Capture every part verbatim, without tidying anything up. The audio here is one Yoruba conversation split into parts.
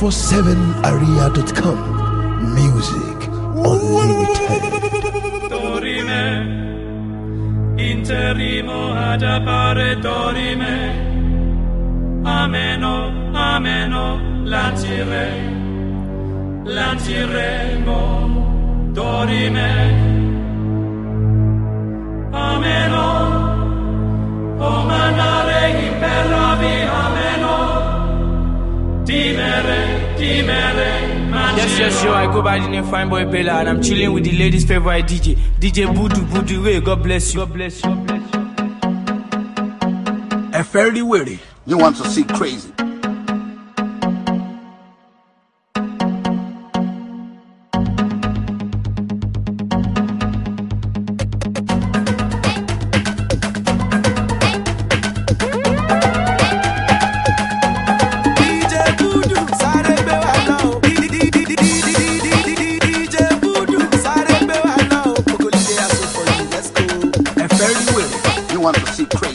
forty-seven area dot com. Music unlimited. Dorime, interimo ad appare dorime. Ameno, ameno, lancirei, lanciremo, dorime. Ameno, o mandare imperavi, ameno. Dimere, dimere, yes, yes, yo, I go by the name Fine Boy Bella, and I'm chilling with the ladies' favorite D J, D J Budu Budu Way. God bless you, God bless you, God bless you. A fairly weary. You want to see crazy? Want to see crazy?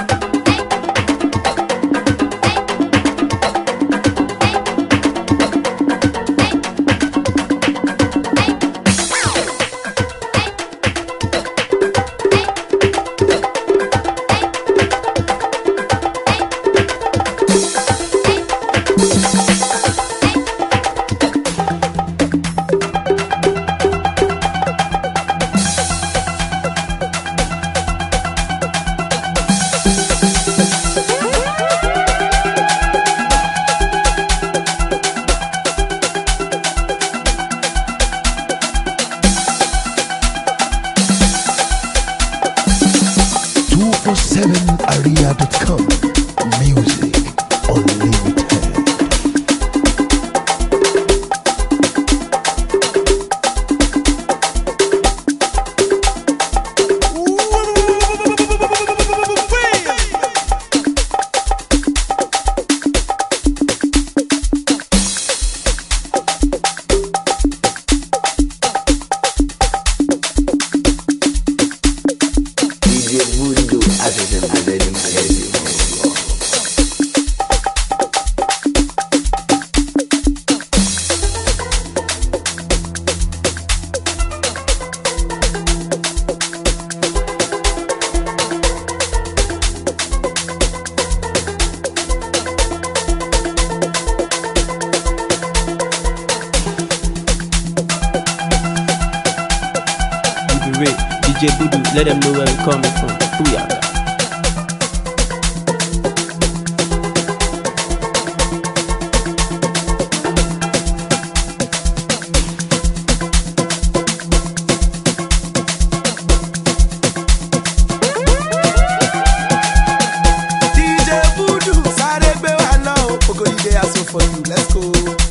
two forty-seven area dot com. Music unlimited. D J Budu, let them know where we're coming from. Booyah. D J Budu, sáré gbé wa lọ, Ogolide aso for you, let's go.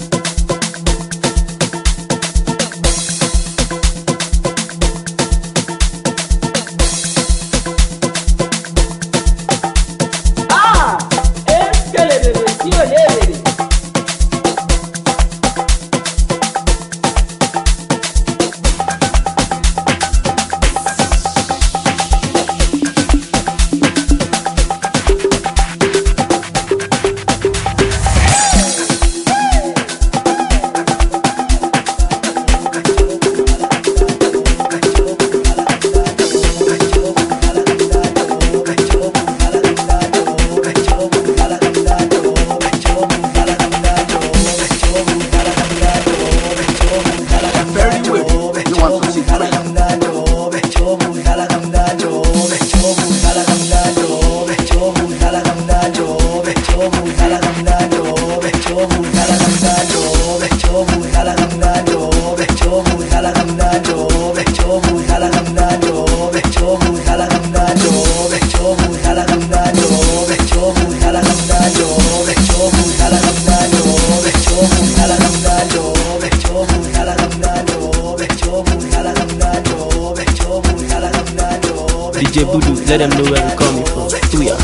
D J Budu, let them know where we're coming from. Booyah.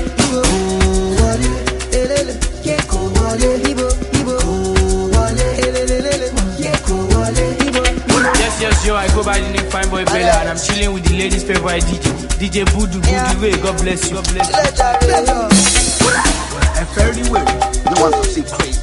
Wale, Yes, yo, I go by the name Fine Boy Bella, and I'm chilling with the ladies' favorite D J, D J Voodoo, Voodoo Way. God bless you, God bless you. And fairly well, you want to see crazy.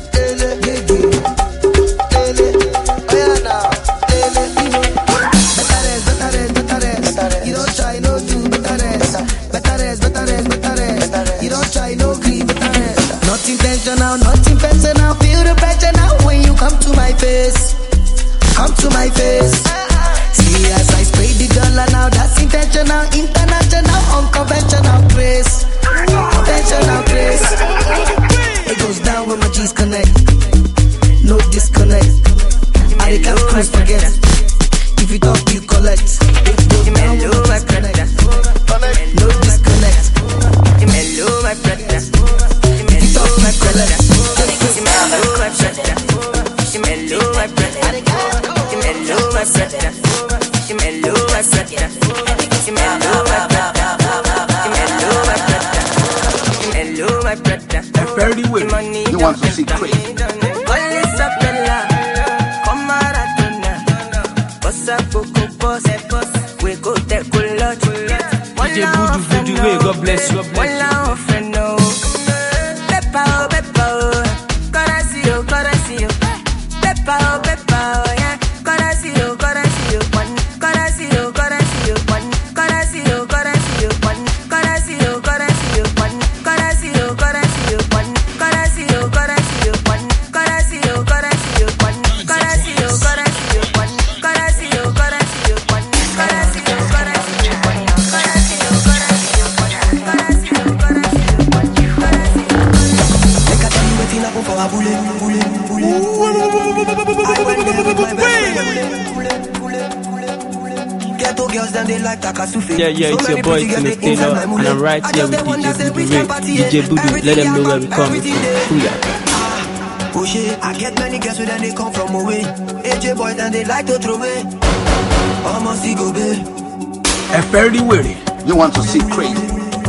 You don't try no do better rest. Better rest, better rest, better rest. You don't try no green, better rest. Not intentional, not intentional. Feel the pressure now when you come to my face. Come to my face. See as I spray the girl now, that's intentional, international, unconventional grace. Conventional grace. It goes down when my G's connect. No disconnect. I can't cruise forget. If you talk, you collect. It goes down when my G's connect. No disconnect. If you talk, you collect. Fairly well, you want to see crazy. D J Voodoo, Voodoo Way. God bless you, God bless you. Yeah, yeah, it's your boy Timmy Taylor, and I'm right here with D J Voodoo. D J Voodoo, let them know where we coming from. Booyah. Oh shit, I get many girls when they come from away. A J boys and they like to throw away. Almost see go babe. And fairly well, you want to see crazy.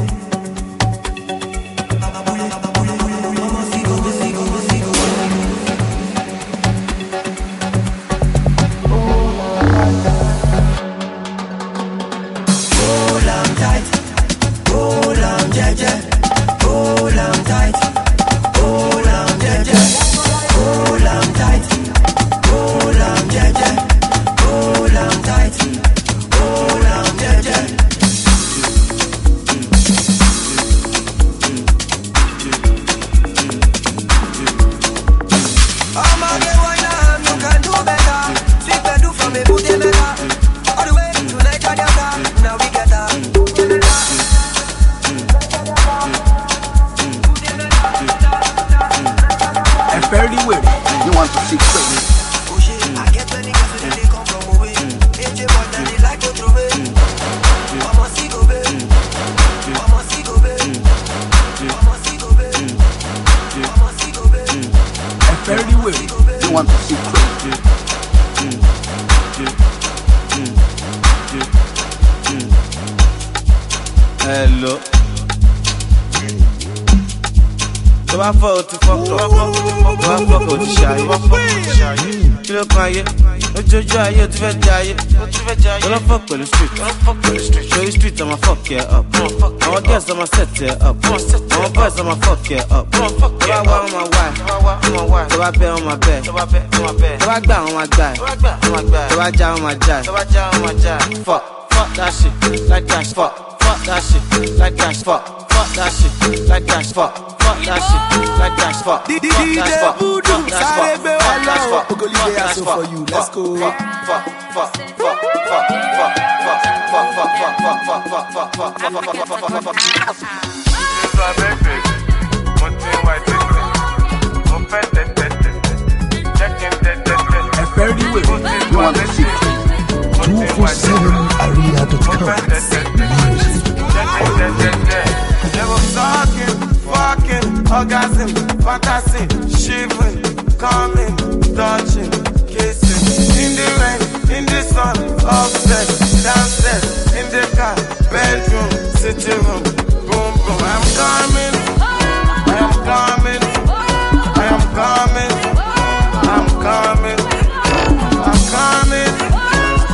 Hello. So I fuck to fuck to fuck I fuck with the shy. Kilo kanye. No jojo aye, tu fẹ́ jaye. Don't fuck with the street. Show you street, I'ma fuck yeah up. I'ma guess I'ma set yeah up. I'ma boys, I'ma fuck yeah up. So I want my wife. So I pay on my bed. So I gba on my guy. So I ja on my jive. Fuck, fuck that shit, like that fuck. Fuck that shit, like that fuck. Fuck that shit, like that fuck. Fuck that shit, like that fuck. D J Voodoo, sorry, baby, hello. Ogolide Aso for you. Let's go. Fuck, fuck, fuck, fuck, fuck, fuck, fuck, fuck, fuck, fuck, fuck, fuck, fuck, fuck, fuck, fuck, fuck, fuck, fuck, fuck, You want to see two four seven area dot com. They were talking, fucking, orgasm, fantasy, shivering, coming, touching, kissing. In the rain, in the sun, upstairs, downstairs, in the car, bedroom, sitting room, boom, boom. I'm coming, I am coming, I am coming, I'm coming, I'm coming,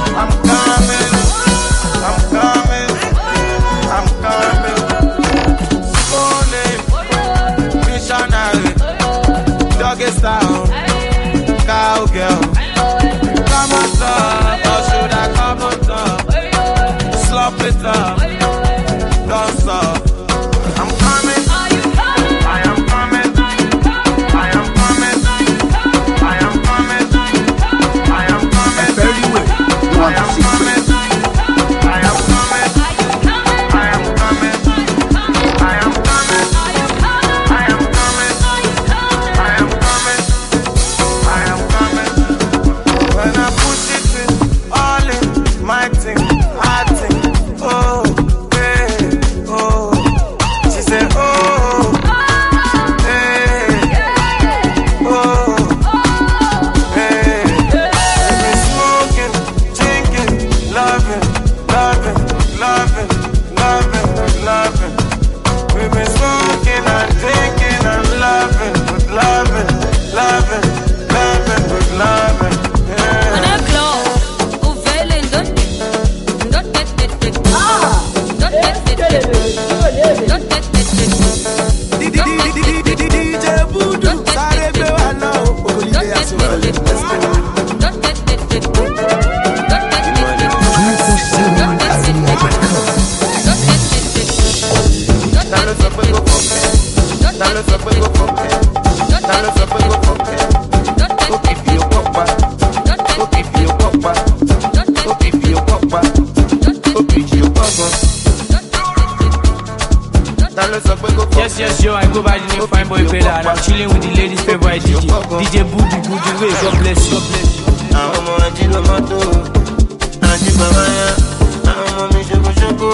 Yes, yes, yo, I go by the name Fine Boy Bella, and I'm chilling with the ladies' favorite D J, D J Budu Budu Way. God bless you, God bless you. I'm a Jilo Mato, Aji Bamaya, I'm a Mishoko Shoko.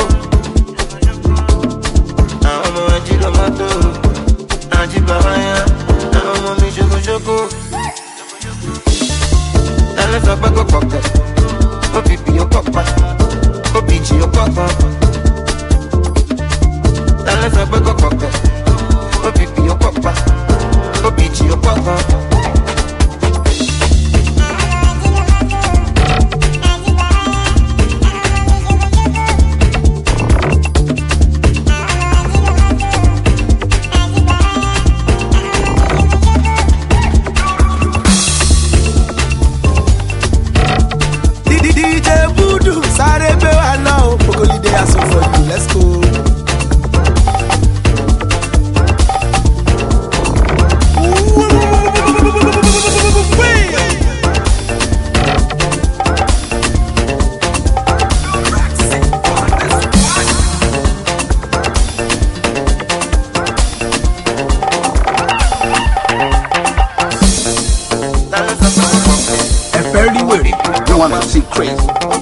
I'm a Jilo Mato, Aji Bamaya, I'm a Mishoko Shoko. Let's talk about Coca, Opipi, your Coca, Opichi, your Coca. Let's talk about Coca, Opipi, your Coca, Opichi, your Coca. Let's go. A fairly wordy. You want to see crazy.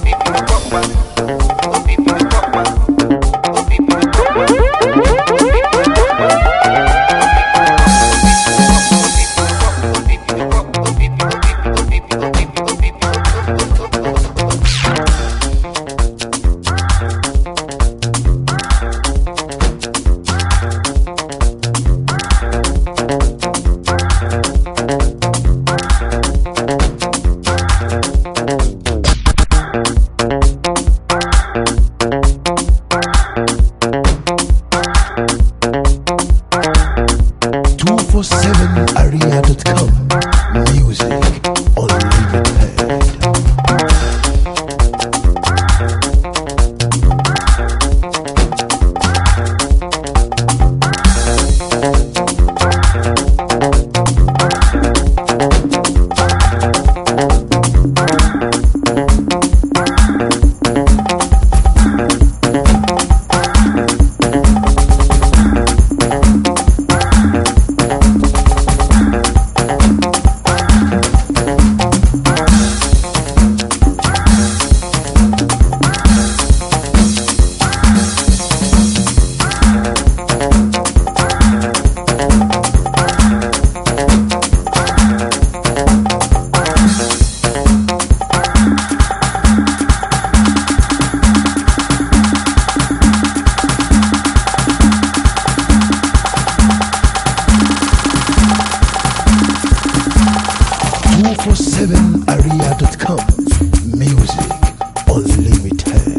two forty-seven area dot com. Music unlimited. two forty-seven area dot com. Music unlimited.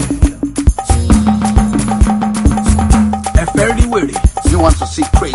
A fairly wordy. You want to see crazy.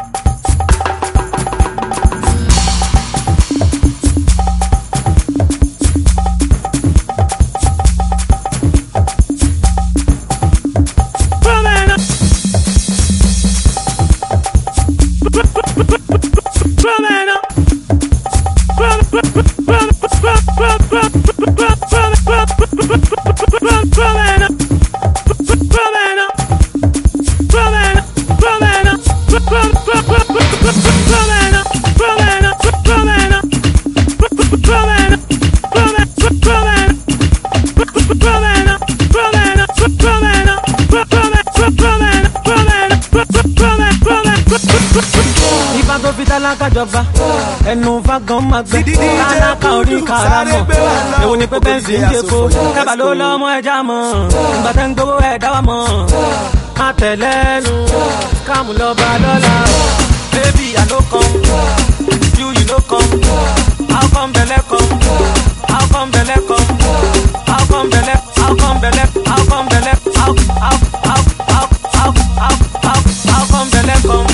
Ìbá tó fi tálákà jọba ẹnu fagan máa gbẹ tálákà orí kàrà mọ èwo ni pé bẹ́ǹsì ń jẹ́kó kábà ló lọ́mọ ẹja mọ̀ ìgbà tẹ́ ń gbowó ẹ̀dá wa mọ̀ àtẹ̀lẹ́nu káàmù lọ́ba lọ́la. Baby I no come, you you no come, how come belle come, how come belle come, how come belle, how come belle, how come belle, how how how how how how how how come belle come.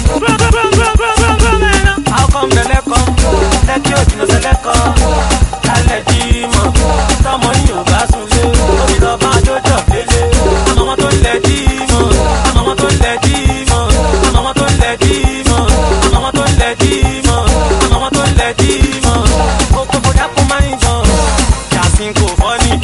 How come the leg come? Let you know the leg come. Kale jimo, tomo ni o ga sunle. Omi lo ba jojo lele. Amamo to le jimo, amamo to le jimo, amamo to le jimo, amamo to le jimo, amamo to le jimo. Oko boja ko mani jo, yasin ko funny.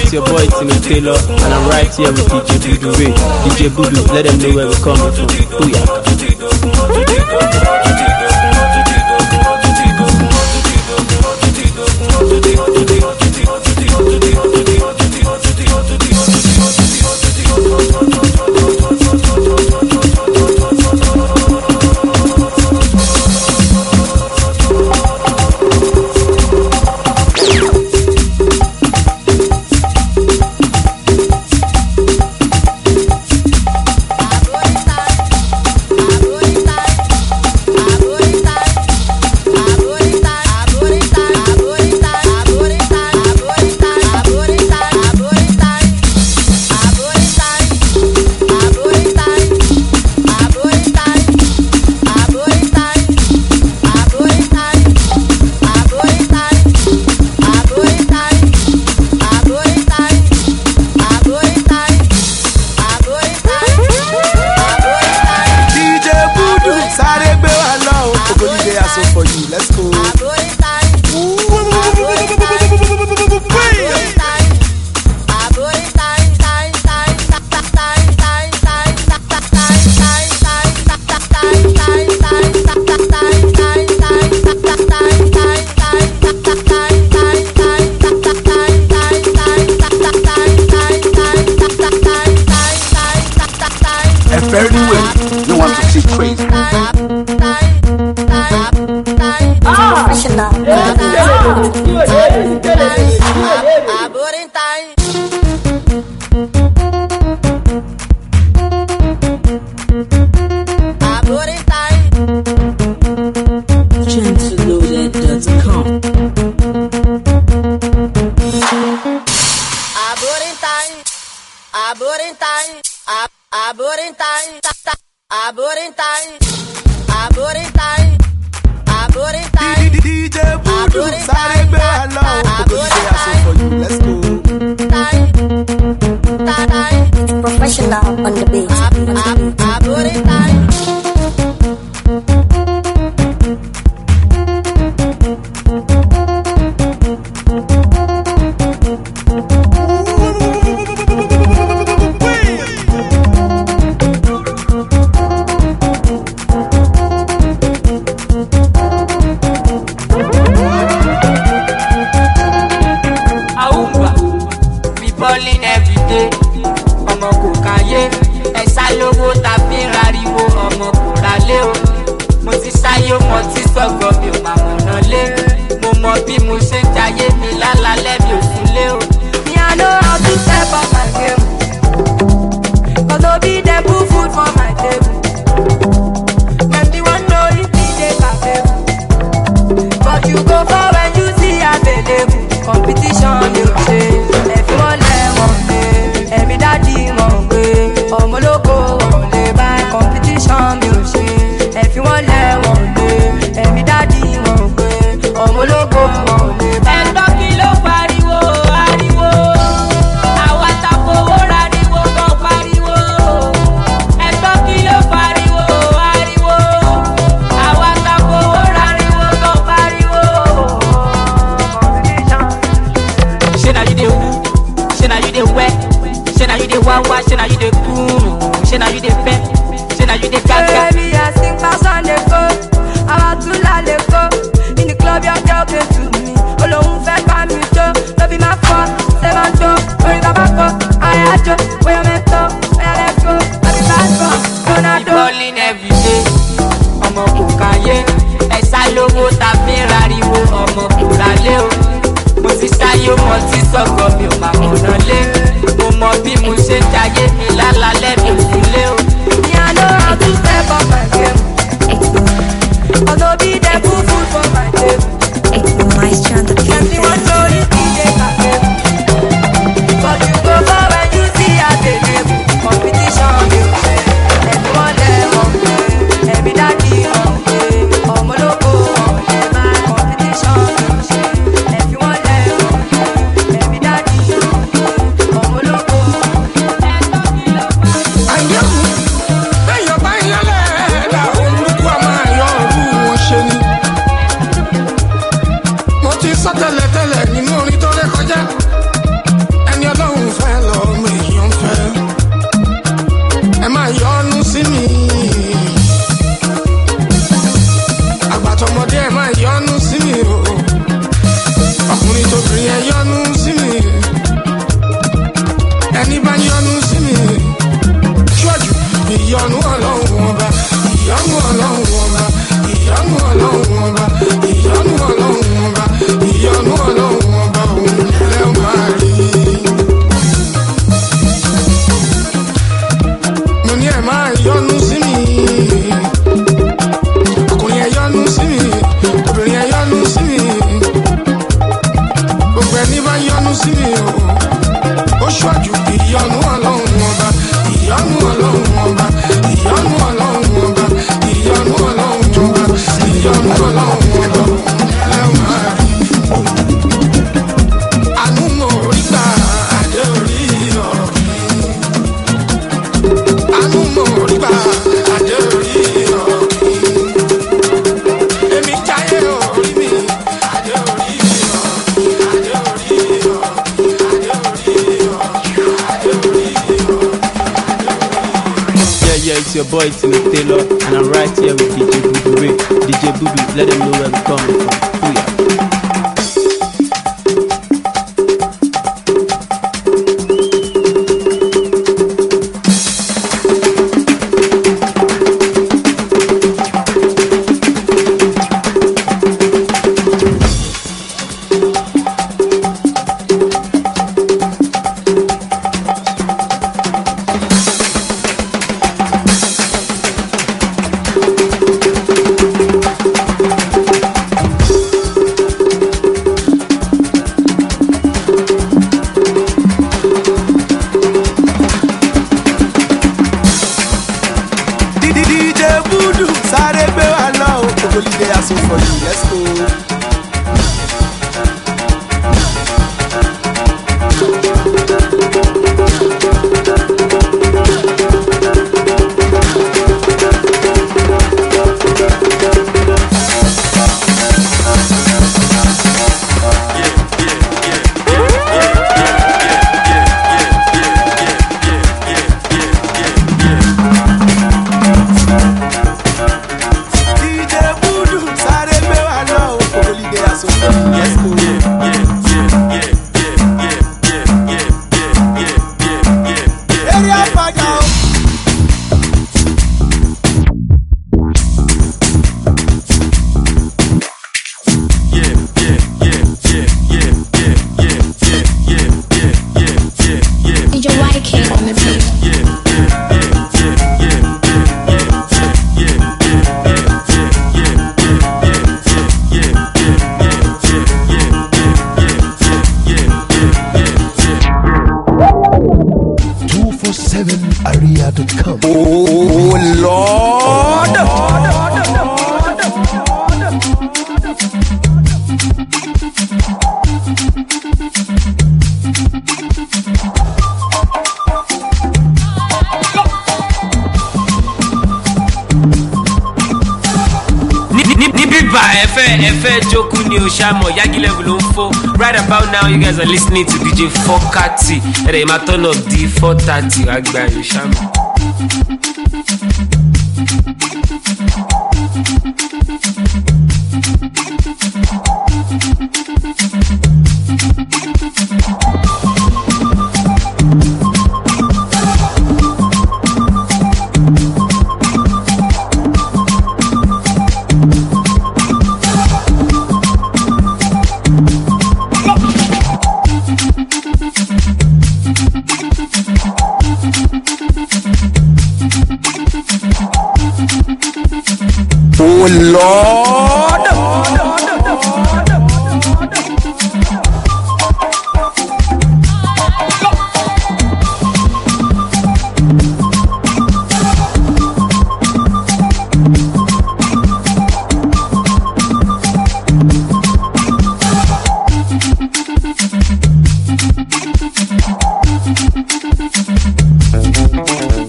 it's your boy Timmy Taylor, and I'm right here with D J Voodoo Ray. D J Voodoo, let them know where we're coming from. Booyah. máa yọnu sí mi. Ọkùnrin ẹ yọnu sí mi, obìnrin ẹ yọnu sí mi. Gbogbo ẹni bá yọnu sí mi o. Ó ṣọ́jú ìyọnu ọlọ́run ọba, ìyọnu ọlọ́run ọba, ìyọnu ọlọ́run ọba, ìyọnu ọlọ́run ọba, ìyọnu ọlọ́run ọba. Àánú mo rí gbà adé orí ọ̀rọ̀ mi. Àánú mo rí gbà adé orí ọ̀rọ̀ mi. Èmi jáyé orí mi adé orí ọ̀rọ̀ mi, adé orí ọ̀rọ̀ mi, adé orí ọ̀rọ̀ mi, adé orí ọ̀rọ̀ mi. Yeah, yeah, it's your boy Tino Taylor, and I'm right here with D J Bubu Ray. D J Bubu, let them know where we're coming from. Booyah. Right about now, you guys are listening to D J four thirty. And I'm at turn of D four thirty. Agba Yoshamo. Oh Lord.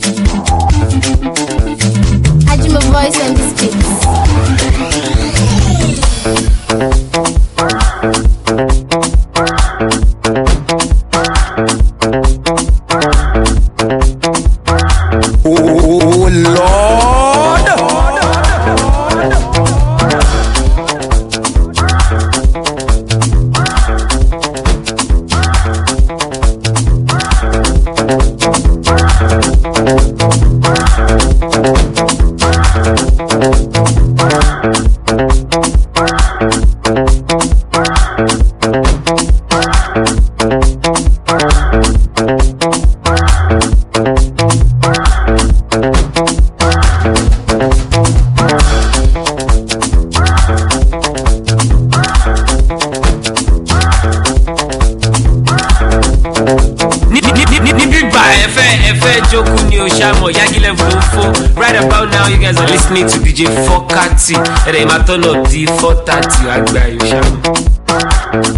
I do my voice on this beat. Right about now, you guys are listening to D J four thirty. And then my turn up D four thirty. I buy you, shall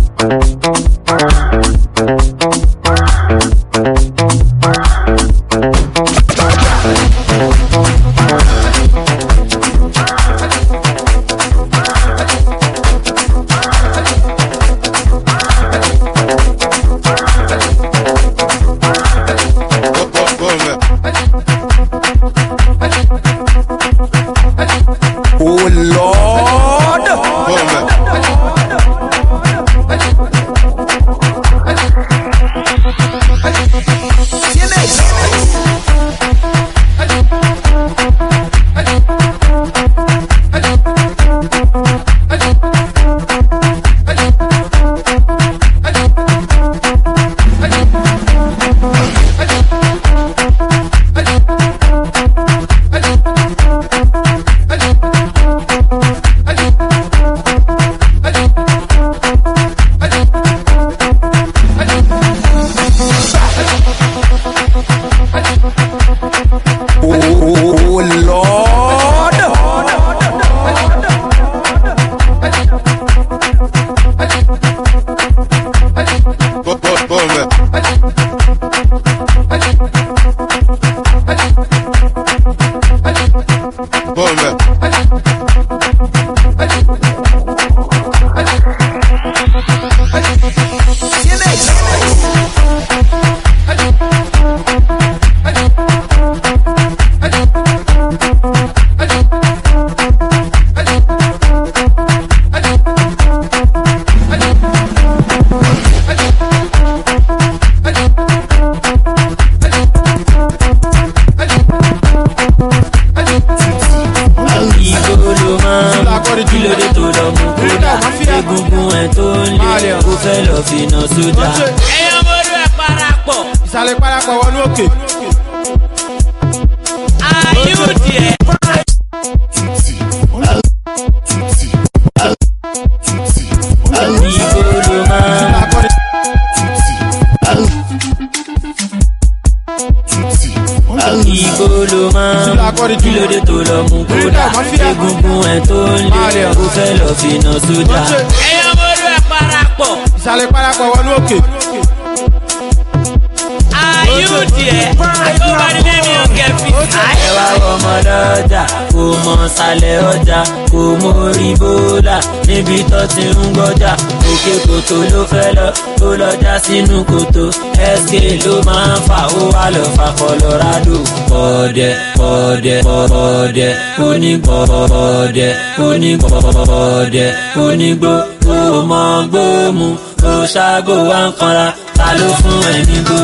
kòtò ló fẹ́ lọ ó lọ já sínú kòtò S K ló máa ń fà ó wà lọ fà Colorado. Bọ̀dẹ̀ bọ̀dẹ̀ bọ̀dẹ̀ onígbọ̀ bọ̀dẹ̀ onígbọ̀ bọ̀dẹ̀ onígbò ó mọ gbóòmù ó ṣáàgò wá ń kanra ta ló fún ẹ nígbò.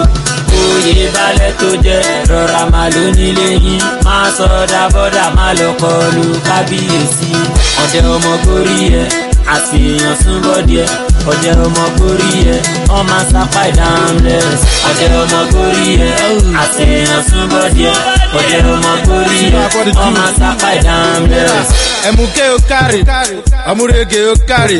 Oyè balẹ̀ tó jẹ́ rọra máa ló nílé yín máa sọ̀dà bọ́dà máa lọ kọlu kábíyèsí. Ọ̀dẹ̀ ọmọ gorí ẹ̀ àṣeyàn súnbọ̀ díẹ̀ ọ̀dẹ̀ ọmọ gorí ẹ̀ ọmọ sápá ìdáhùnlẹ̀s. Ọ̀dẹ̀ ọmọ gorí ẹ̀ àṣeyàn súnbọ̀ díẹ̀ ọ̀dẹ̀ ọmọ gorí ẹ̀ ọmọ sápá ìdáhùnlẹ̀s. Ẹ̀mùké o kárì ọmúrege o kárì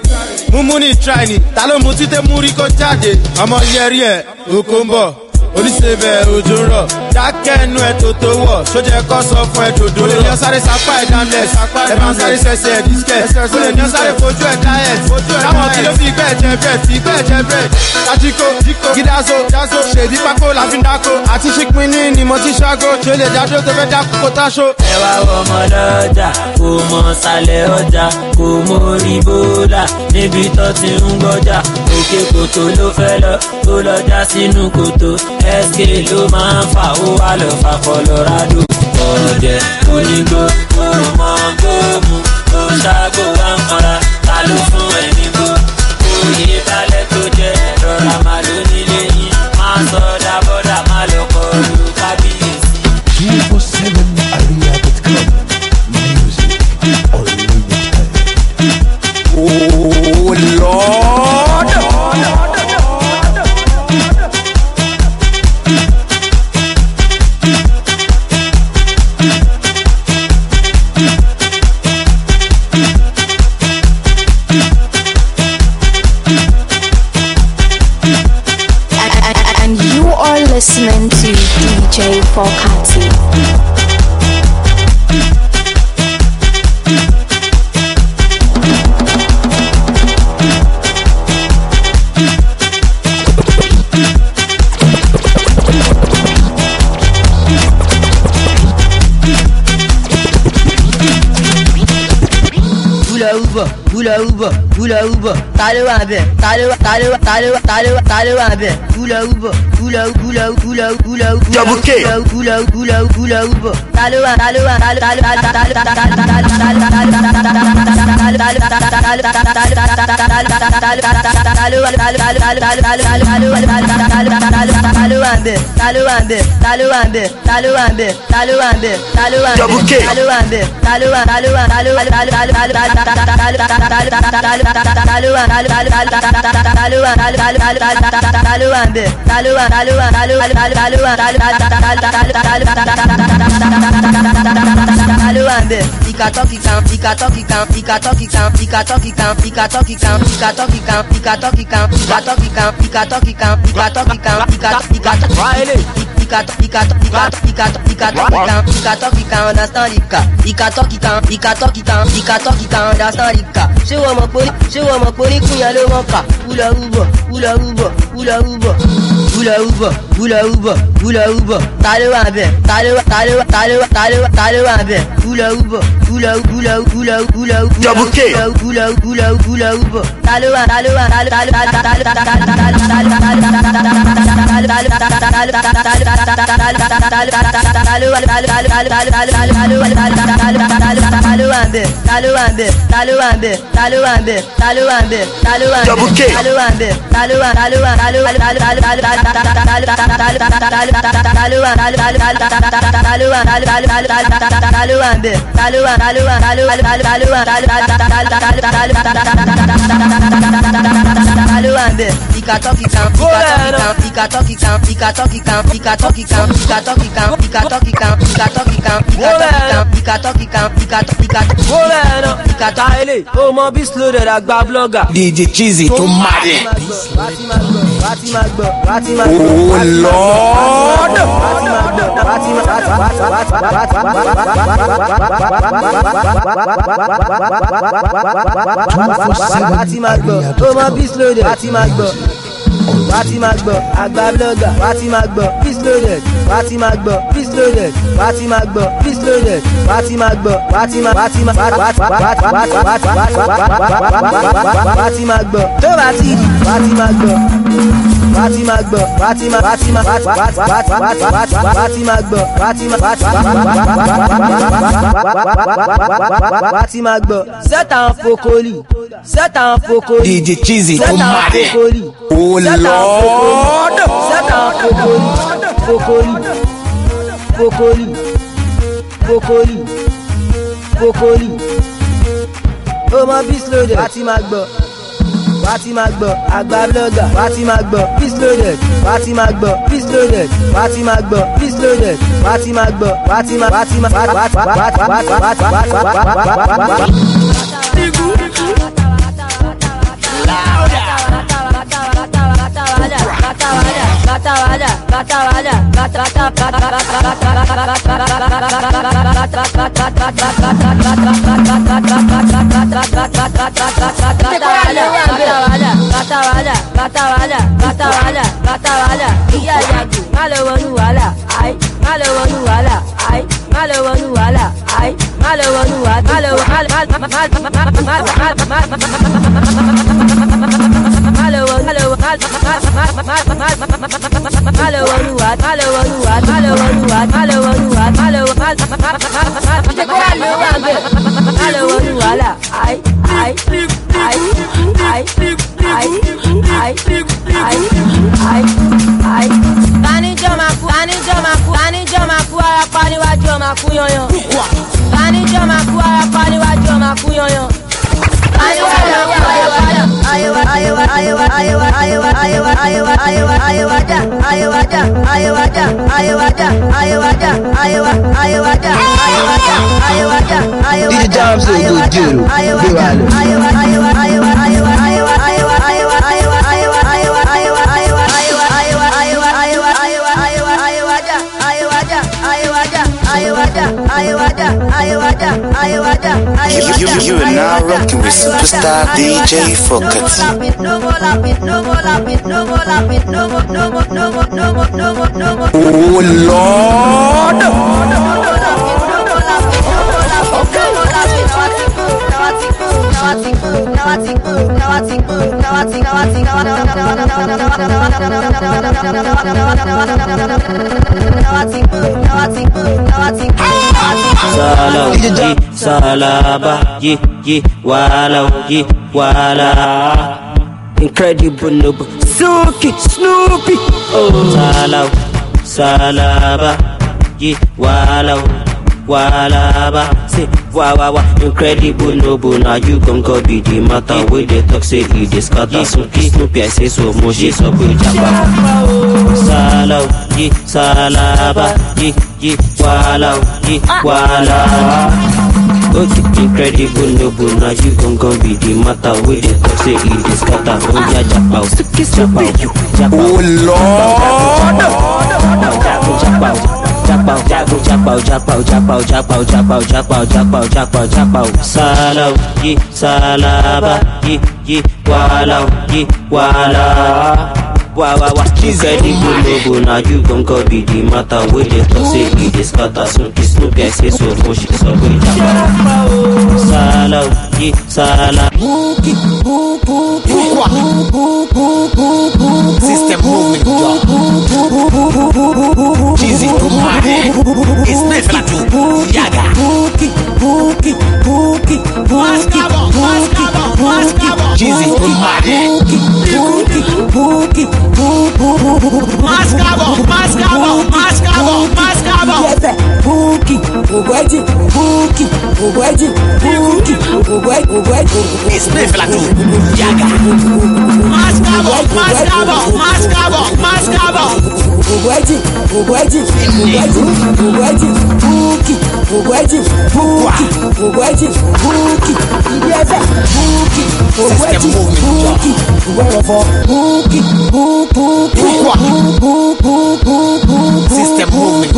múmú ní tíráìnì ta ló mú títẹ́ múrí kó jáde ọmọ yẹrí ẹ̀ oko ń bọ̀ oníṣẹ́bẹ̀ òjò ń rọ̀ dákẹ́ ẹnu ẹ̀ tó tó wọ̀ sójẹ́ kọ́ sọ fún ẹ̀ dòdò rẹ̀. Olè ní ọ̀sáré sapá ẹ̀ dámlẹ̀s ẹ̀ máa ń sáré sẹ́sẹ̀ ẹ̀ dískẹ̀. Olè ní ọ̀sáré fojú ẹ̀ dáyẹ̀t táwọn kí ló fi ìgbẹ́ ẹ̀jẹ̀ bread fi ìgbẹ́ ẹ̀jẹ̀ bread. Tajiko Gidaso ṣèdí pákó la fi ń dáko àti ṣípin ní ni mo ti ṣáko ṣe lè dájọ́ tó fẹ́ dákú kó táṣó. Ẹ wá wọ ọmọ lọ́jà kò mọ sálẹ̀ ọjà kò mọ orí bólà níbi tó ti ń gbọ́jà òkè kòtò ló fẹ́ lọ tó lọ já sínú kòtò S K ló máa ń fà ó wà lọ fà Colorado. Bọ̀dẹ̀ onígbò ó mọ gbóòmù ó ṣáàgò wá ń kanra ta ló fún ẹ nígbò. Oyè balẹ̀ tó jẹ́ rọra máa ló nílé yín máa sọ̀dà bọ́dà máa lọ kọlu kábíyèsí. two four seven area dot com music unlimited. Oh Lord. Listening to D J four thirty. Uber, Ula Uber, Ula Uber, Taliwabe, Taliwa, Taliwa, Taliwa, Taliwa, Taliwabe, Ula Uber, Ula Ula Ula Ula Double K, Ula Ula Ula Uber, Taliwa, Taliwa, Taliwa, Taluambe, Taluambe, Taluambe, Taluambe, Taluambe, Taluambe, Taluambe, Taluambe, Ikatoki count, Ikatoki count, Ikatoki count, Ikatoki count, Ikatoki count, Ikatoki count, Ikatoki count, Ikatoki count, Ikatoki count, Ikatoki count, Ikatoki count, Ikato, Ikato, Ikato, Ikato, Ikato, Ikato, Ikato, understand Ika, Ikato, Ika, Ikato, Ika, Ikato, Ika, understand Ika. Ṣé wọ́n mọ̀ pé ṣé wọ́n mọ̀ pé oníkùnyà ló wọ́n kà? Ula Uber, Ula Uber, Ula Uber, Ula Uber, Ula Uber, Ula Uber. Taliwa bẹ̀, Taliwa, Taliwa, Taliwa, Taliwa, Taliwa bẹ̀. Ula Uber, Ula Ula Ula Ula Double K, Ula Ula Ula Uber. Taliwa, Taliwa, Taliwa, Taluambe, Taluambe, Taluambe, Taluambe, Taluambe, Taluambe, Double K, Taluambe, Taluambe, Taluambe, Ikatoki count, Ikatoki count, Ikatoki count, Ikatoki count, Ikatoki count, Ikatoki count, Ikatoki count, Ikatoki count, Ikatoki count, Ikatoki Oh, my beast loaded, I got blogger. D J Cheesy to Madden. Oh Lord. Oh, my beast loaded, Wati Magbo, Agba blogger, Wati Magbo, beast loaded, Wati Magbo, beast loaded, Wati Magbo, beast loaded, Wati Magbo, Wati Magbo, Wati Magbo, Wati Magbo, Wati Magbo, Wati Magbo, Wati Magbo, Wati Magbo, Wati Magbo, c'est un focoli, c'est un focoli, D J Cheesy to Madden. Oh Lord. C'est un focoli, focoli, focoli, focoli, focoli. Oh my beast loaded, Wati Magbo, Wati Magbo, Agba blogger, Wati Magbo, beast loaded, Wati Magbo, beast loaded, Wati Magbo, beast loaded, Wati Magbo, Wati Magbo, Wati You, you, you are now rocking with superstar D J Focus. Oh Lord. Lord. Salau, ye, salaba, ye, ye, wala, ye, wala. Incredible, noble, Suki, Snoopy. Oh, salau, salaba, ye, wala, wala. Say, wa wa wa, incredible, noble. Now you gon' go be the matter with the talk. Say you discard Snoopy, Snoopy. I say so much, so good, japa. Salau, ye, salaba, ye, ye, wala, ye, wala. Okay, incredible, noble. Now you gon' go be the matter with the talk. Say you discard that. Oh yeah, japa, japa, japa. Oh Lord. Japa, japa, japa, japa, japa, japa, japa, japa, japa, japa, japa. Salau, ye, salaba, ye, ye, wala, ye, wala. Wa wa wa, incredible, noble. Now you gon' go be the matter with the talk. Say you discard that. Snoopy, Snoopy. I say so much, so good, japa. Salau, ye, salaba. System movement, Cheesy, it's made for two. Yaga. Mascabo, Mascabo, Mascabo. Cheesy, Mascabo, Mascabo, Mascabo, Mascabo. Bookie, Uweji, Bookie, Uweji, Bookie, Uweji, it's made for two. Yaga. Mascabo, Mascabo, Mascabo, Mascabo. Uweji, Uweji, Uweji, Uweji, Bookie, Uweji, Bookie, Uweji, Bookie, yes, Bookie, Uweji, Bookie, wherever, Bookie, Bookie, Bookie, system movement,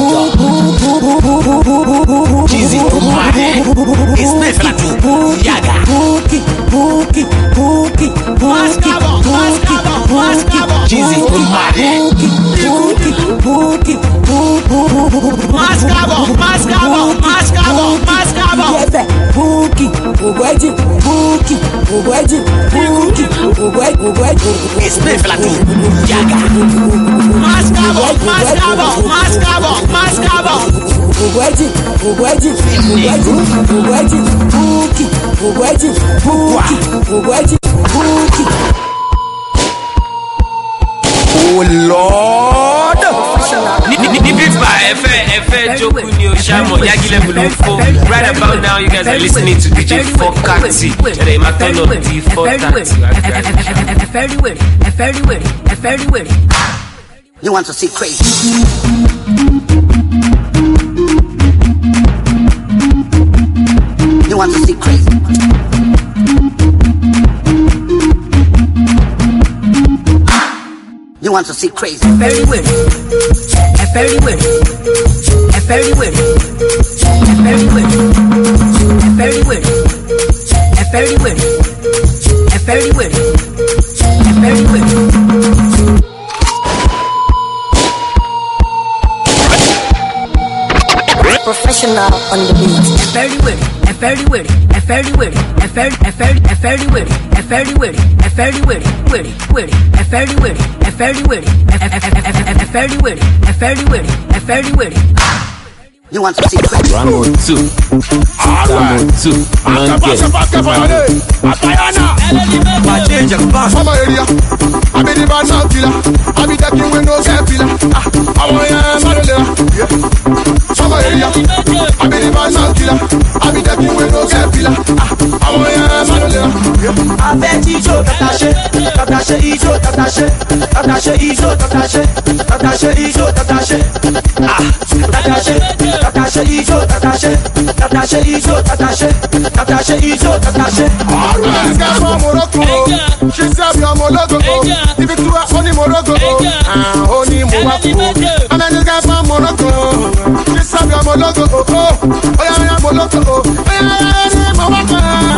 Cheesy, it's made for two. Yaga. Bookie, Bookie, Bookie, Mascabo, Mascabo, Mascabo. Cheesy, Bookie, Bookie, Bookie, Mascabo, Mascabo, Mascabo, Mascabo. Yes, Bookie, Uweji, Bookie, Uweji, Bookie, Uweji, Uweji. It's made for two. Yaga. Mascabo, Mascabo, Mascabo, Mascabo. Uweji, Uweji, Uweji, Uweji, Bookie, Uweji, Bookie, Uweji, Bookie. Oh Lord. Right about now, you guys are listening to D J four thirty. Today, my turn on D four thirty. You want to see crazy? You want to see crazy? You want to see crazy? Very weird. Very weird. Very weird. Very weird. Very weird. Very weird. Very weird. Very weird. Professional on the beat. Very weird. Very weird. Very weird. Very very very weird. Very weird. Very weird. Weird. Weird. Very weird. Very weird. Very weird. Very weird. Very weird. You want to see crazy? One more two. One more two. Man get. My change of pass from my area. I be the bad man killer. I be taking windows and pillar. I want ya Marola. Yeah. From my area. I be the bad man killer. I be taking windows and pillar. I want ya Marola. Yeah. I bet you so tatashe, tatashe iso tatashe, tatashe iso tatashe, tatashe iso tatashe. Ah, tatashe, tatashe iso tatashe, tatashe iso tatashe, tatashe iso tatashe. Alright, guys from Morocco. She said you're Morocco. If it's true, only Morocco. Ah, only Morocco. I'm a guy from Morocco. She said you're Morocco. Oh, oh yeah, yeah, Morocco. Oh yeah, yeah, Morocco.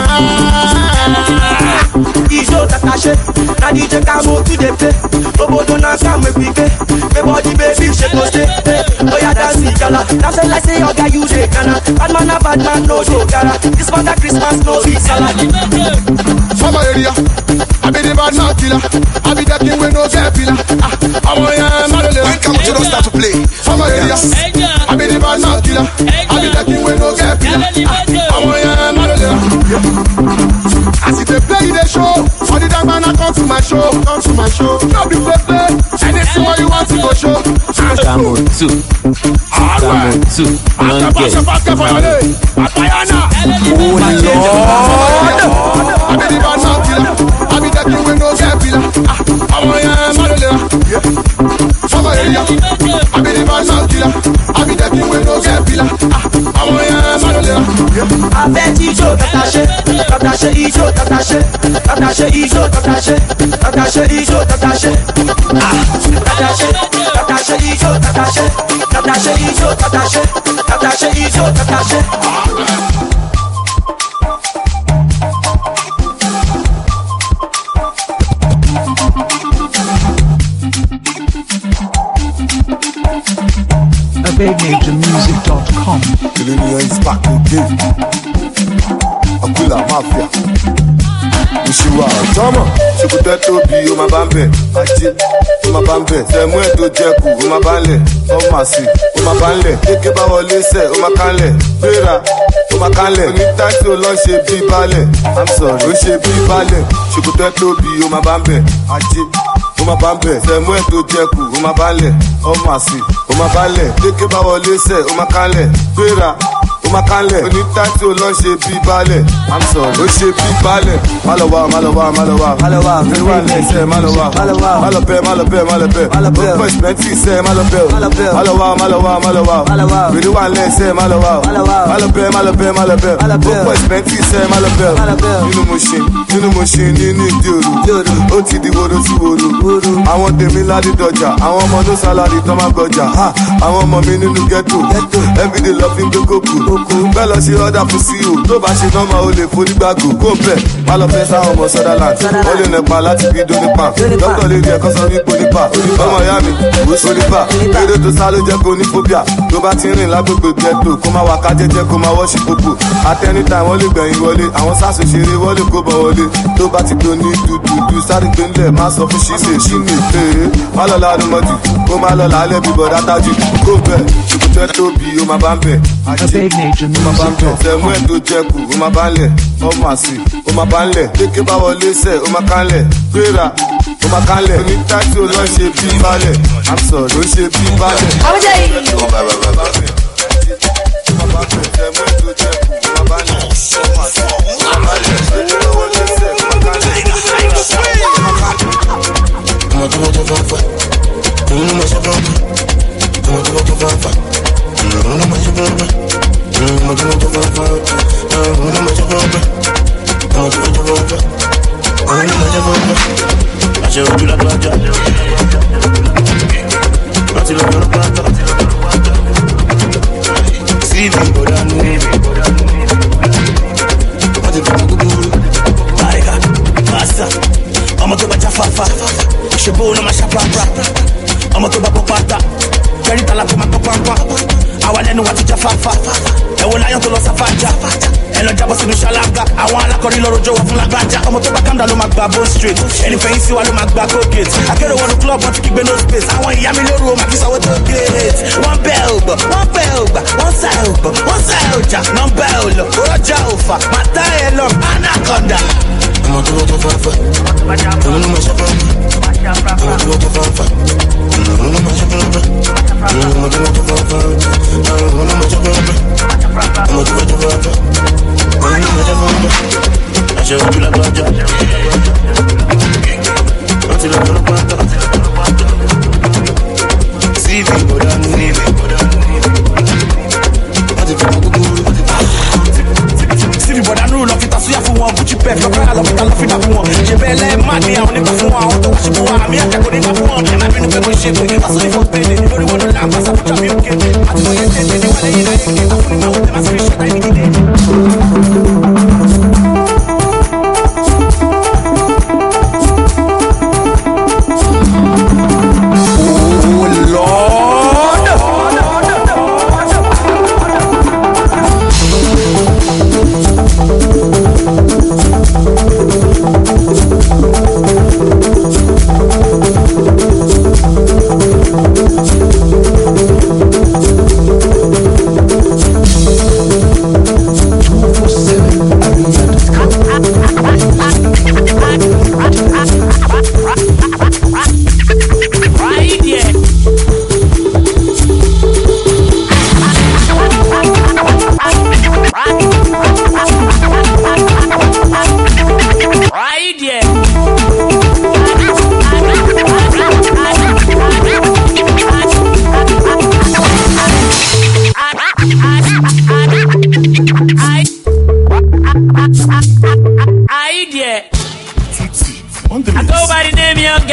Iso tatashe, na D J Kamo to the play. Obodo na come we pick. Me body baby she go stay. Oh yeah, dance it, gala. Now say like say your guy use a canna. Bad man a bad man no show gara. This mother Christmas no sweet salad. Summer area, I be the bad man killer. I be the king with no fair pillar. I want ya Marley. When come to don't start to play. Summer area, I be the bad man killer. I be the king with no fair pillar. I want ya Marley. As if they play the show, all the damn man come to my show, come to my show. No be play play, anything what you want to go show. Camo two, Camo two, non get. Oh Lord, I be the bad man killer. I be the king with no fair pillar. I want ya Marley. Summer area, I be the bad man killer. I be the king with no fair pillar. I want ya Marley. Avec Ijo, t'attaché, t'attaché, Ijo, t'attaché, t'attaché, Ijo, t'attaché, t'attaché, Ijo, t'attaché, t'attaché, t'attaché, Ijo, t'attaché, t'attaché, Ijo, t'attaché, t'attaché, Ijo, t'attaché. a big major music dot com. Millennium back again. Aquila Mafia. Ìṣúwà ọ̀tọ́mọ̀. Ṣòkòtẹ́ tóbi ó máa bá ń bẹ̀. Ajé ó máa bá ń bẹ̀. Sẹ̀mú ẹ̀ tó jẹ́kù ó máa bá ń lẹ̀. Fọ́màsì ó máa bá ń lẹ̀. Kéké bá wọlé sẹ̀ ó máa kánlẹ̀. Gbéra ó máa kánlẹ̀. Onítàtí ó lọ ń ṣe bí balẹ̀. I'm sorry ó ṣe bí balẹ̀. Ṣòkòtẹ́ tóbi ó máa bá ń bẹ̀. Ajé ó máa bá ń bẹ̀. Sẹ̀mú ẹ̀ tó jẹ́kù ó máa bá ń lẹ̀. Fọ́màsì ó máa bá ń lẹ̀. Kéké bá wọlé sẹ̀ ó máa kánlẹ̀. Gbéra makanlẹ̀ onítàtí ó lọ ṣe bí balẹ̀ I'm sorry ó ṣe bí balẹ̀ malọ̀wà malọ̀wà malọ̀wà malọ̀wà fẹ́wà lẹ́sẹ̀ malọ̀wà malọ̀bẹ̀ malọ̀bẹ̀ malọ̀bẹ̀ ọ̀pọ̀ ìsìmẹ́ntì sẹ́ malọ̀bẹ̀ malọ̀wà malọ̀wà malọ̀wà fẹ́wà lẹ́sẹ̀ malọ̀wà malọ̀bẹ̀ malọ̀bẹ̀ malọ̀bẹ̀ ọ̀pọ̀ ìsìmẹ́ntì sẹ́ malọ̀bẹ̀ nínú Mushin nínú Mushin nínú ìdí òru ó ti di woro sí woro àwọn tèmi ládì dọjà àwọn ọmọ ló sálárì tán má gbọjà àwọn ọmọ mi nínú ghetto everyday love fi ń gbogbo bẹ́ẹ̀ lọ sí ọ̀dà fún sí o tó bá ṣe nọ́mà o lè fonígbàgò kó bẹ̀ má lọ fẹ́ sáwọn ọmọ Sutherland ó lè nẹ̀pa láti fi dó nípa dókítà lè rí ẹ̀kọ́ sọ wípé nípa ọmọ ìyá mi ó sọ nípa eré tó sá ló jẹ́ kó ní phobia tó bá ti rìn lágbègbè ghetto kó má wà ká jẹ́jẹ́ kó má wọ́ṣì gbogbo àtẹnitá wọ́n lè gbẹ̀yìn wọlé àwọn sáàsì ṣeré wọ́n lè kó bọ̀ wọlé tó bá ti do ní dúdúdú sáré gbé ńlẹ̀ má sọ fún ṣíṣe ṣíní ee má lọ lánàá mọ́jú kó má lọ lálẹ́ bíbọ̀ dátájú kó bẹ̀ ṣùkùtẹ́ tóbi ó má bá ń bẹ̀ àjẹ́ sẹ̀mú ẹ̀ tó jẹ́kù ó máa bá ń lẹ̀ ọmọ àsì ó máa bá ń lẹ̀ kéké bá wọlé sẹ̀ ó máa kán lẹ̀ gbéra ó máa kán lẹ̀ onítàtí ó lọ ṣe bí balẹ̀ I'm sorry ó ṣe bí balẹ̀. àwùjọ yìí. ó máa bá bá bẹ̀ ó máa bá bẹ̀ sẹ̀mú ẹ̀ tó jẹ́kù ó máa bá ń lẹ̀ ọmọ àsì ó máa bá ń lẹ̀ kéké bá wọlé sẹ̀ ó máa kán lẹ̀. ọmọ tó bá tó fà fà òun ló máa ṣe fà fà ọmọ tó bá tó fà fà òun ló máa ṣe fà fà. I'm gonna go for a I'm gonna go for a I'm gonna go for a I'm gonna go for a I should do la playa I should do la playa See me go down I should do la My God, Master I'm gonna go back to Fafa Shebo no ma shapapra I'm gonna go back to Pata Jerry tala ko ma papa àwọn ẹlẹ́nu wa ti já fáfá ẹ̀wọ̀n láyọ̀ tó lọ sáfájà ẹ lọ jábọ̀ sínú ṣáláńgá àwọn alákọ̀rí lọ́rọ̀ jọ wà fún lágbájá ọmọ tó bá kàńdà ló máa gba bone straight ẹni fẹ̀yìn sí wa ló máa gba colgate akérò wọnú club wọn ti kígbe no space àwọn ìyá mi lóru o máa fi sanwó tó gate wọ́n bẹ́ ò gbọ́ wọ́n bẹ́ ò gbà wọ́n sá ò gbọ́ wọ́n sá ò jà náà bẹ́ ò lọ rọ́jà ò fà màtá ẹ̀ lọ anaconda. ọmọ tó wọ́n tó fáfá òun ló máa ṣe fáfá ọmọ tó wọ́n tó fáfá òun ló máa ṣe fáfá ọmọ tó wọ́n tó fáfá òun ló máa ṣe fáfá ọmọ tó wọ́n tó fáfá òun ló máa ṣe fáfá àṣẹ ojú la gbájà wọ́n ti lọ kọ́ ló pátá síbi ìbòdà ní wọ́n ti fi kọ́ gbogbo síbi ìbòdà ní lọ fi tasúyà fún wọn Gucci pep lọ́kọ́ àlọ́fíta lọ́fíta fún wọn ṣe bẹ́ẹ̀ lẹ́ẹ̀ má ní àwọn nípa fún wọn àwọn tó wọ́n ṣe fún wọn àmì àjẹkù nípa fún wọn ẹ̀ má bínú pé kò ṣe pé pásítọ̀ ìfọ̀ pèlè lórí wọn ló là ń pàṣẹ fún jàmí òkè àti wọ́n yẹn tẹ̀lé ní wàlẹ́ yìí láyé kéka fún ìmọ̀ òtẹ́ má sì fi ṣe táyé nídìí. Oh Lord!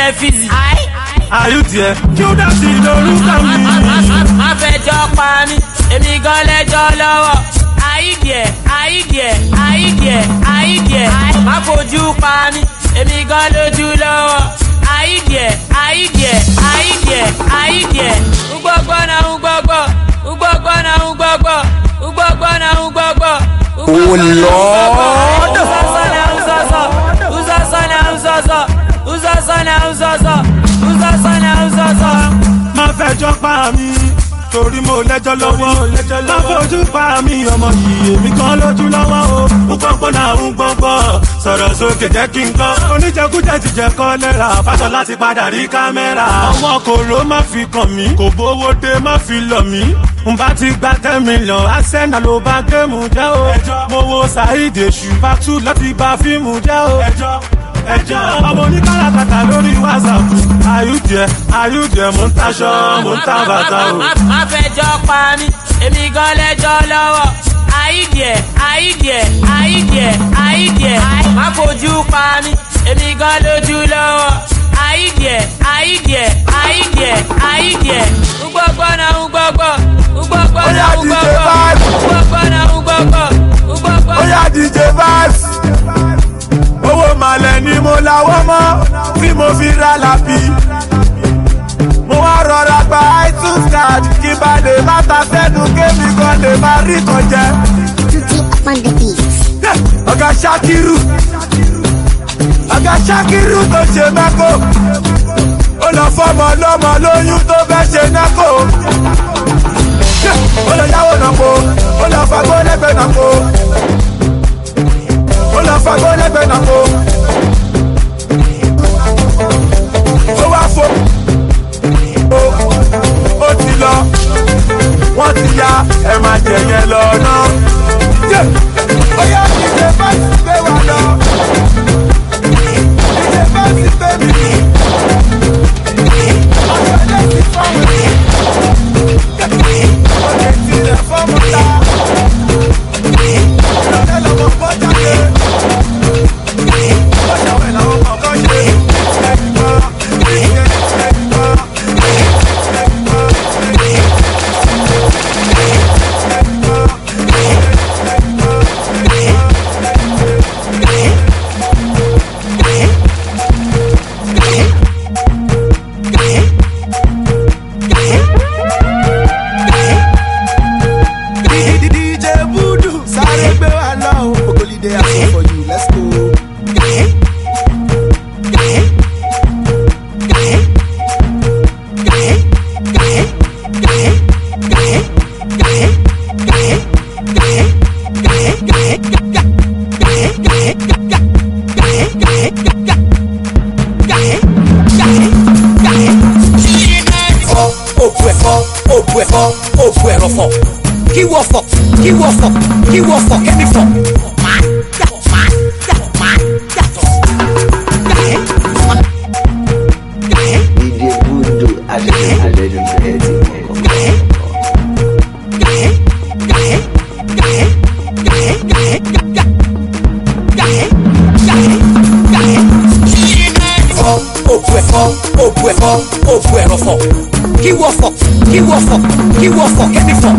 jẹ́ fíìsì. àyùtìẹ kí ó dá sí lórúkọ mi. má fẹjọ́ pa mí èmi gan lẹ́jọ́ lọ́wọ́. àìdíẹ̀ àìdíẹ̀ àìdíẹ̀ àìdíẹ̀ má fojú pa mí èmi gan lójú lọ́wọ́. àìdíẹ̀ àìdíẹ̀ àìdíẹ̀ àìdíẹ̀ ugbọ́gbọ́ na ugbọ́gbọ́ ugbọ́gbọ́ na ugbọ́gbọ́ ugbọ́gbọ́ na ugbọ́gbọ́. Oh Lord! Uzasọ na uzasọ uzasọ na uzasọ uzasọ na uzasọ uzasọ na uzasọ. má fẹjọ́ pa mí torí mo lẹ́jọ́ lọ́wọ́ má fojú pa mí ọmọ yìí èmi kan lójú lọ́wọ́ o ń gbọ́ngbọ́ náà ń gbọ́ngbọ́ sọ̀rọ̀ sókè jẹ́ kí n kọ́ oníjẹkújẹ ti jẹ kọ́ lẹ́ra fásọ láti padà rí kámẹ́rà ọmọ kòró má fi kàn mí kò bówó dé má fi lọ̀ mí n bá ti gba ten million asena ló bá géèmù jẹ́ o mo wo saheed èṣù pàtó láti bá fíìmù jẹ́ o ẹjọ́ ọmọ oníkàràkàtà lórí whatsapp ayúdìẹ ayúdìẹ mò ń taṣọ mò ń ta bàtà o. má fẹjọ́ pa mí èmi gan lẹ́jọ́ lọ́wọ́. àìdíẹ̀ àìdíẹ̀ àìdíẹ̀ àìdíẹ̀ má fojú pa mí èmi gan lójú lọ́wọ́. àìdíẹ̀ àìdíẹ̀ àìdíẹ̀ àìdíẹ̀ ugbọ́gbọ́ na ugbọ́gbọ́ ugbọ́gbọ́ na ugbọ́gbọ́ ugbọ́gbọ́ na ugbọ́gbọ́ ugbọ́gbọ́. ó yá D J Vibes owó màlẹ̀ ni mo lawọ́ mọ́ tí mo fi ra làbí. mo wá rọra gba iTunes card kí bá lè má ta sẹ́nu kémi kan lè má rí kan jẹ. ọ̀gá Ṣakiru ọ̀gá Ṣakiru tó ṣe mẹ́kò ó lọ fọmọ lọ́mọ lóyún tó fẹ́ ṣe nẹ́kò. ó lọ yáwó náà po ó lọ fagbó lẹ́gbẹ̀ẹ́ náà po ó lọ fagbó lẹ́gbẹ̀ẹ́ náà po. ó wá fo ó ti lọ wọ́n ti ya ẹ̀ máa jẹ yẹn lọ náà. ó yá D J Vibes gbé wa lọ D J Vibes gbé mi ọjọ́ ilé ti fọ́ọ̀mù ọjọ́ ìtìlẹ̀ fọ́ọ̀mù ta ọjọ́ lọ́mọ bọ́ jáde ọjọ́ wẹ̀ làwọn kọ̀ọ̀kan ṣe ẹ̀gbọ́n ẹ̀gbọ́n. Kí wọ́n fọ̀, kí wọ́n fọ̀, kí wọ́n fọ̀, kẹ́mi fọ̀. Òbú ẹ̀fọ́, òbú ẹ̀fọ́, òbú ẹ̀rọ fọ̀. Kí wọ́n fọ̀, kí wọ́n fọ̀, kí wọ́n fọ̀, kẹ́mi fọ̀.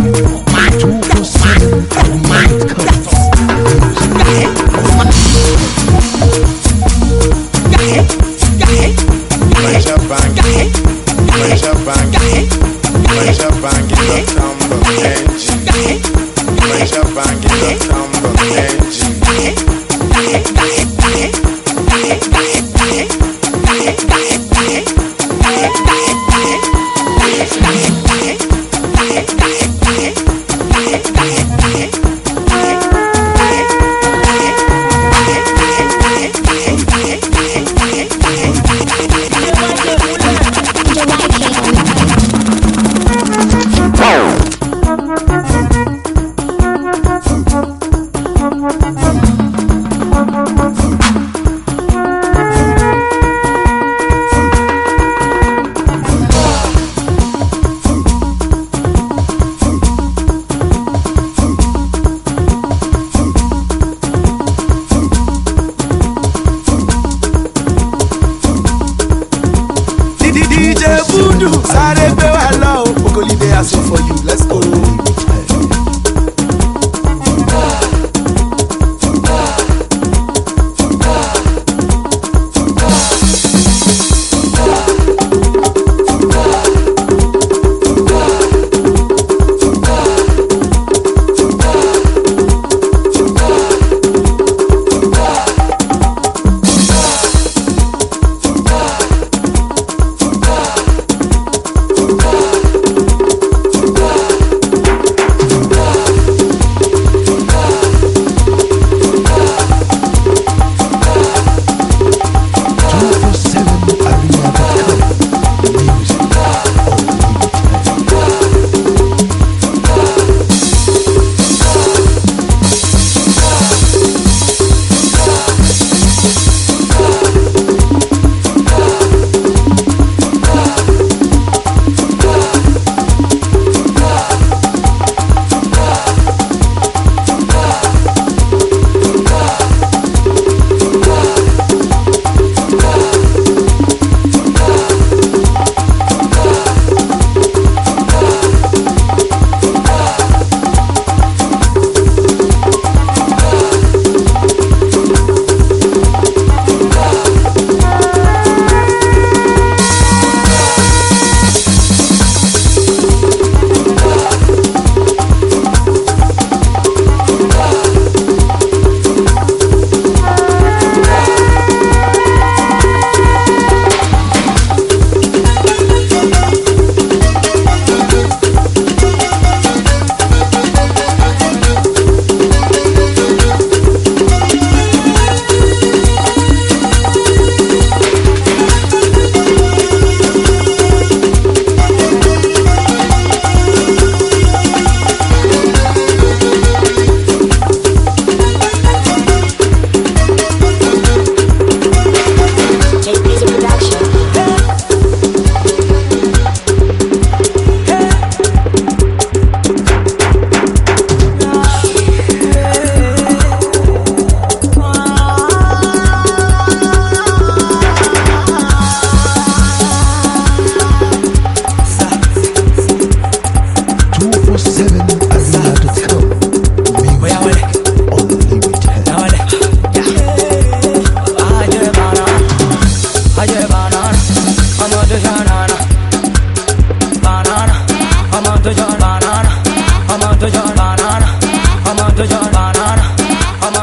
Yeah.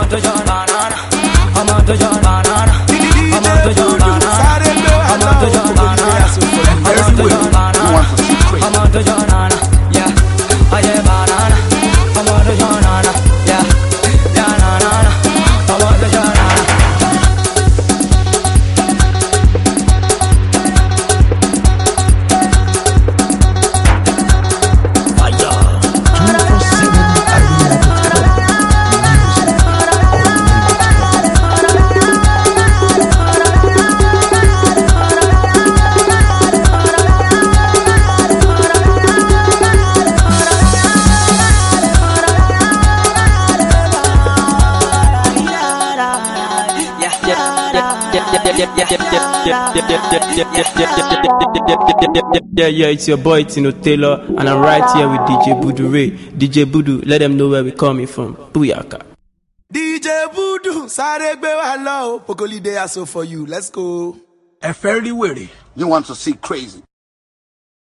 to your banana. I'm on to your banana. I'm on to your banana. I'm on to your banana. I'm on to your banana. I'm on to your banana. Yeah, I get banana. I'm on to your banana. Yeah, yeah, na na na. I'm on to your banana. Yeah, yeah, it's your boy Tino Taylor, and I'm right here with D J Budu Ray. D J Budu, let them know where we're coming from. Booyaka. D J Budu, sare gbe wa lo, Pokoli Day so for you. Let's go. You want to see crazy?